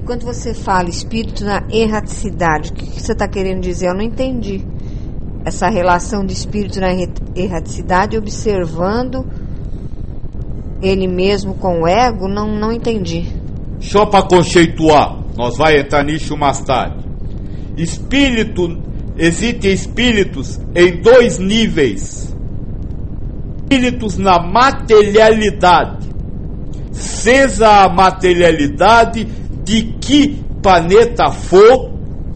quando você fala espírito na erraticidade, o que você está querendo dizer? Eu não entendi essa relação de espírito na erraticidade, observando ele mesmo com o ego, não entendi. Só para conceituar, nós vamos entrar nisso mais tarde. Existem espíritos em 2 níveis. Espíritos na materialidade, seja a materialidade de que planeta for.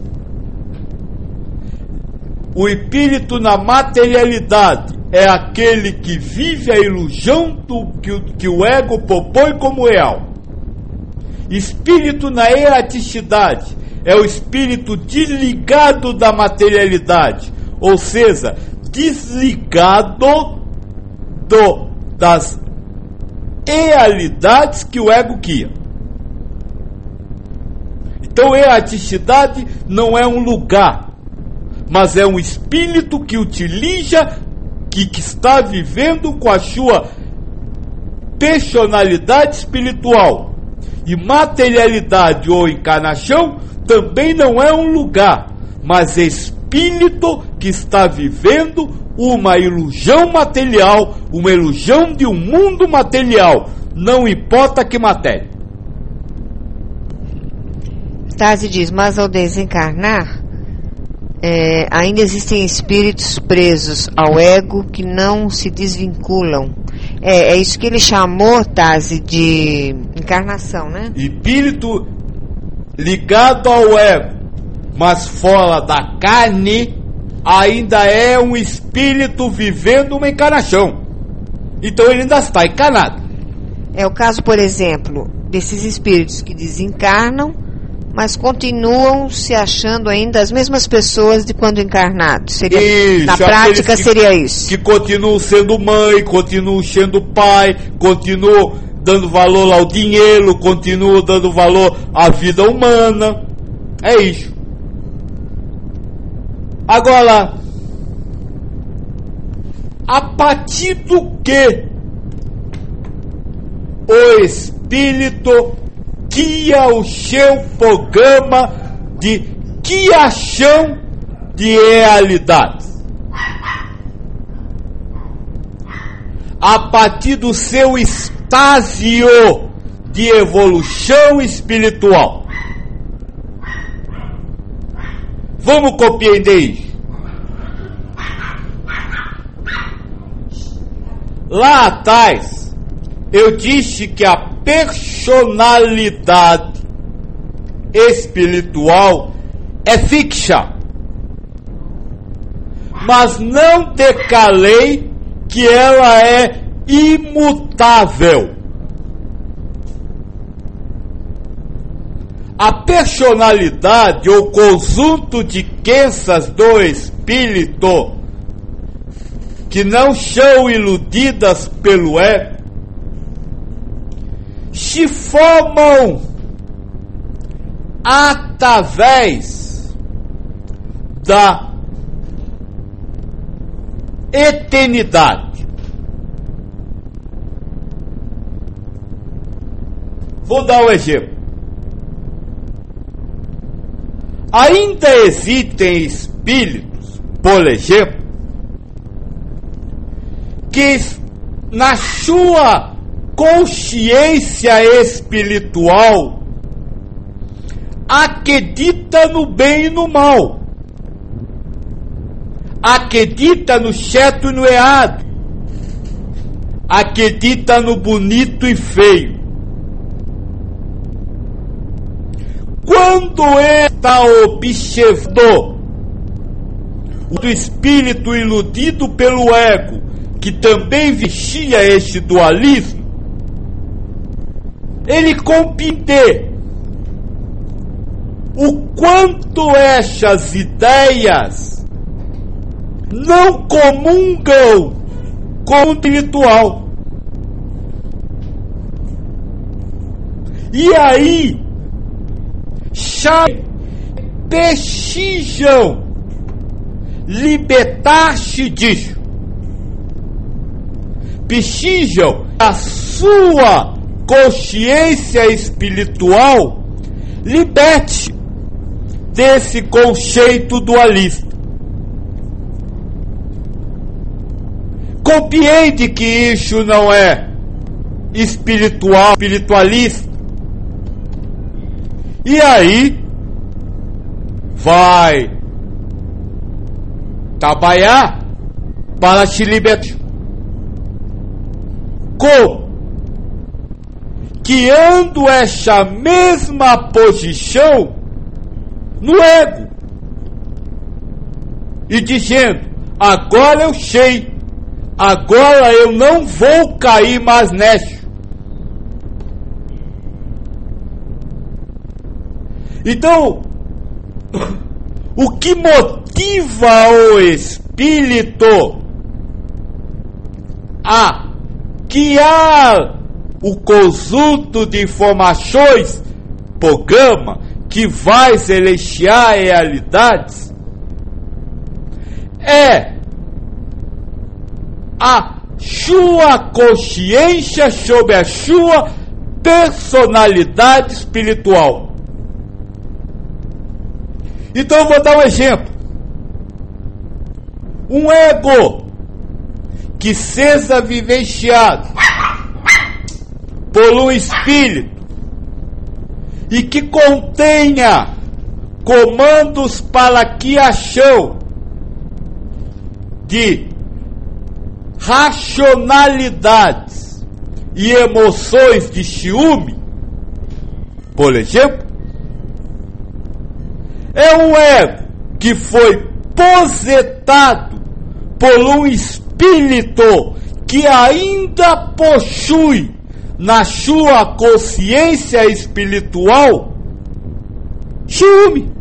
O espírito na materialidade é aquele que vive a ilusão que o ego propõe como real. Espírito na erraticidade é o espírito desligado da materialidade, ou seja, desligado das realidades que o ego cria. Então, erraticidade não é um lugar, mas é um espírito que utiliza, que está vivendo com a sua personalidade espiritual. E materialidade ou encarnação também não é um lugar, mas é espírito que está vivendo uma ilusão material, uma ilusão de um mundo material, não importa que matéria. Tase diz, mas ao desencarnar, ainda existem espíritos presos ao ego que não se desvinculam. É isso que ele chamou, Tase, de encarnação, né? Espírito ligado ao ego, mas fora da carne, ainda é um espírito vivendo uma encarnação. Então ele ainda está encarnado. É o caso, por exemplo, desses espíritos que desencarnam, mas continuam se achando ainda as mesmas pessoas de quando encarnados. Seria, isso, na prática seria isso. Que continuam sendo mãe, continuam sendo pai, continuam dando valor ao dinheiro, continuam dando valor à vida humana. É isso. Agora, a partir do que o espírito guia o seu programa de criação de realidade, a partir do seu estágio de evolução espiritual. Vamos compreender isso. Lá atrás, eu disse que a personalidade espiritual é fixa, mas não decalei que ela é imutável. A personalidade ou conjunto de crenças do espírito que não são iludidas pelo ego se formam através da eternidade. Vou dar um exemplo. Ainda existem espíritos, por exemplo, que na sua consciência espiritual acredita no bem e no mal, acredita no certo e no errado, acredita no bonito e feio. Quando está observando o espírito iludido pelo ego, que também vestia esse dualismo, ele compreende o quanto essas ideias não comungam com o espiritual. E aí, precisam libertar-se disso. Precisam a sua consciência espiritual liberte desse conceito dualista. Compreende que isso não é espiritualista. E aí vai trabalhar para te libertar. Como? Criando essa mesma posição no ego e dizendo: agora eu sei, agora eu não vou cair mais nessa. Então, o que motiva o espírito a criar o conjunto de informações, programa, que vai celestiar realidades, é a sua consciência sobre a sua personalidade espiritual. Então eu vou dar um exemplo. Um ego que seja vivenciado por um espírito e que contenha comandos para criação de racionalidades e emoções de ciúme, por exemplo, é um ego que foi projetado por um espírito que ainda possui na sua consciência espiritual ciúme,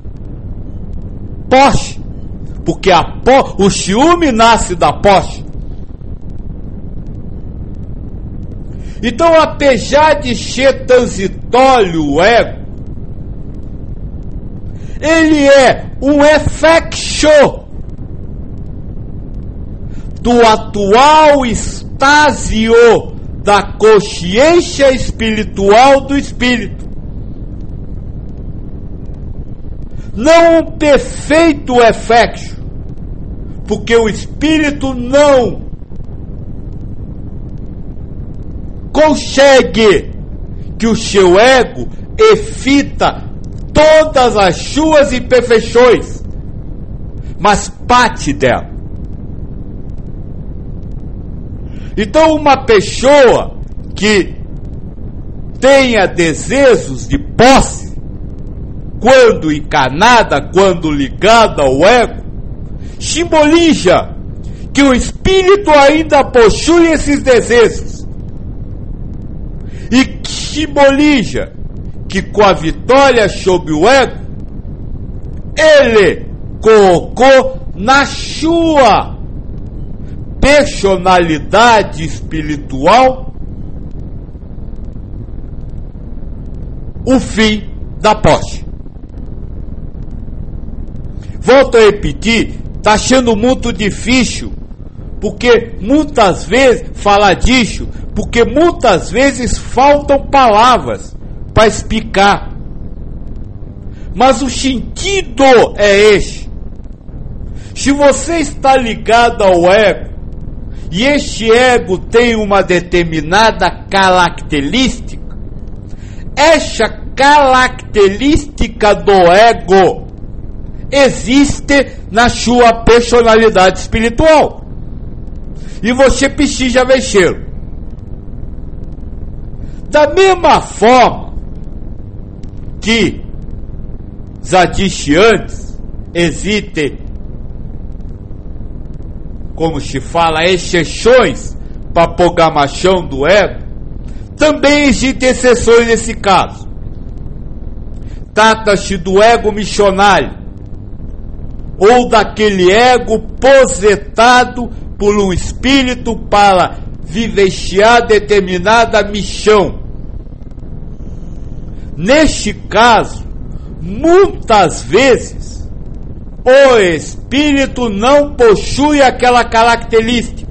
posse, porque o ciúme nasce da posse. Então, apesar de ser transitório o ego, ele é um reflexo do atual estágio da consciência espiritual do espírito. Não um perfeito reflexo, porque o espírito não consegue que o seu ego evita todas as suas imperfeições, mas parte dela. Então, uma pessoa que tenha desejos de posse, quando encarnada, quando ligada ao ego, simboliza que o espírito ainda possui esses desejos, e simboliza que com a vitória sobre o ego, ele colocou na sua personalidade espiritual o fim da posse. Volto a repetir, está sendo muito difícil, porque muitas vezes falar disso, porque muitas vezes faltam palavras para explicar. Mas o sentido é esse. Se você está ligado ao ego, e este ego tem uma determinada característica, essa característica do ego existe na sua personalidade espiritual, e você precisa vencê-lo. Da mesma forma que já disse antes, existem, como se fala, exceções para a programação do ego, também existem exceções nesse caso. Trata-se do ego missionário, ou daquele ego projetado por um espírito para vivenciar determinada missão. Neste caso, muitas vezes, o espírito não possui aquela característica,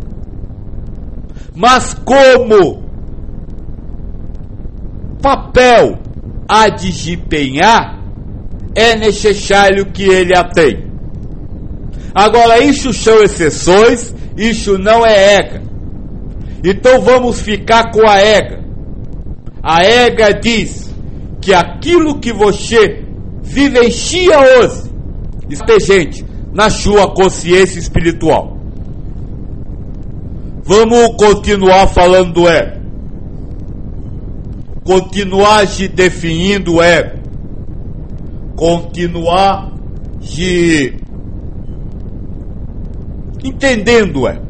mas como papel a desempenhar, é necessário que ele a tenha. Agora, isso são exceções, isso não é ega. Então vamos ficar com a ega. A ega diz que aquilo que você vivencia hoje está gente na sua consciência espiritual. Vamos continuar falando do ego. Continuar se definindo o ego. Continuar se entendendo o ego.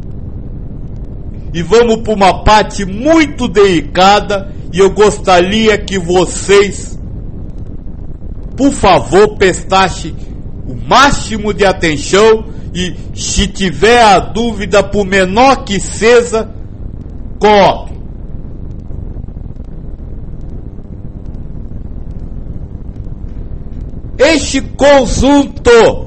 E vamos para uma parte muito delicada, e eu gostaria que vocês, por favor, prestassem o máximo de atenção, e se tiver a dúvida, por menor que seja, coloque. Este conjunto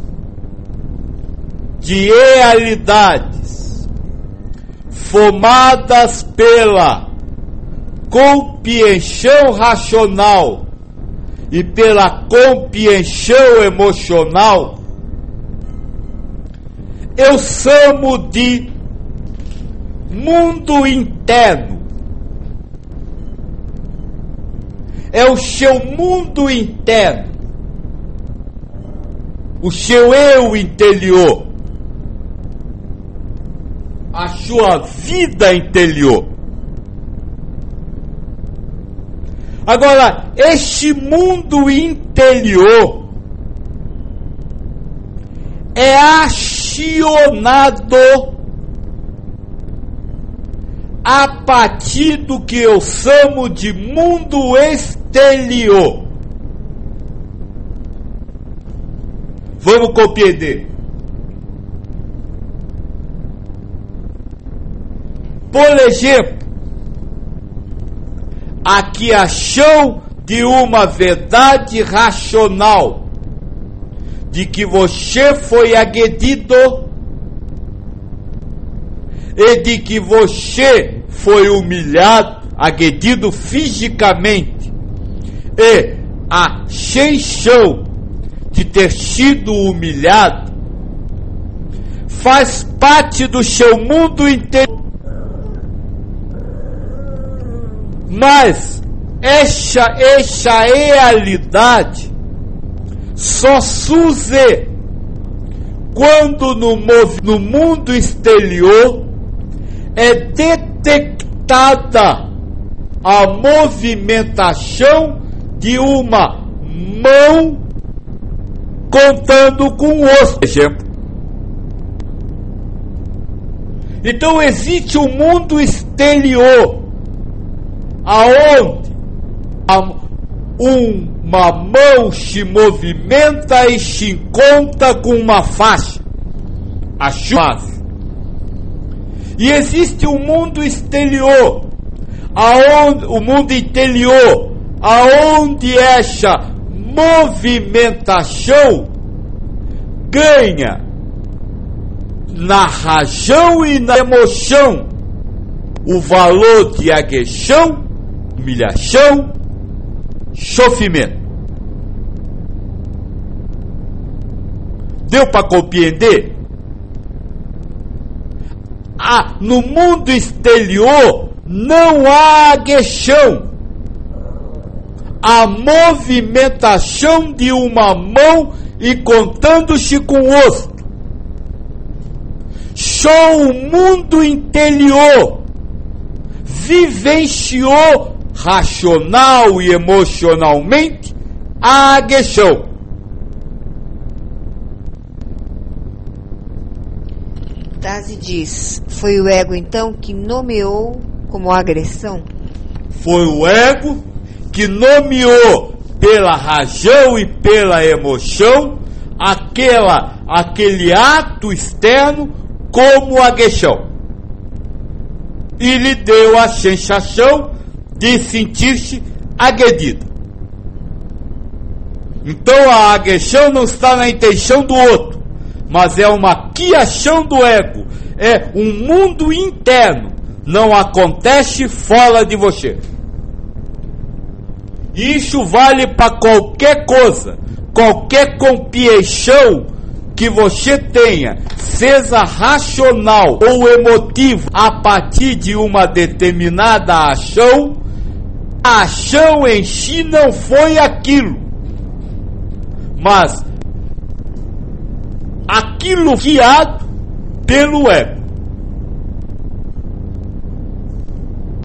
de realidades formadas pela compreensão racional e pela compreensão emocional, eu chamo de mundo interno. É o seu mundo interno, o seu eu interior, a sua vida interior. Agora, este mundo interior é acionado a partir do que eu chamo de mundo exterior. Vamos compreender. Por exemplo, a criação de uma verdade racional, de que você foi agredido e de que você foi humilhado, agredido fisicamente, e a sensação de ter sido humilhado faz parte do seu mundo inteiro. Mas essa realidade só surge quando no mundo exterior é detectada a movimentação de uma mão contando com o osso, por exemplo. Então existe um mundo exterior aonde uma mão se movimenta e se encontra com uma faixa, a chave. E existe um mundo exterior, o mundo interior, aonde essa movimentação ganha na razão e na emoção o valor de agressão, humilhação, sofrimento. Deu para compreender? No mundo exterior não há agressão. A movimentação de uma mão e contando-se com o osso. Só o mundo interior vivenciou racional e emocionalmente a agressão. Dazi diz, foi o ego então que nomeou como agressão? Foi o ego que nomeou pela razão e pela emoção aquele ato externo como agressão. E lhe deu a sensação de sentir-se agredido. Então a agressão não está na intenção do outro, mas é uma criação do ego, é um mundo interno, não acontece fora de você. Isso vale para qualquer coisa, qualquer compreensão que você tenha, seja racional ou emotivo, a partir de uma determinada ação, a ação em si não foi aquilo, mas aquilo guiado pelo ego.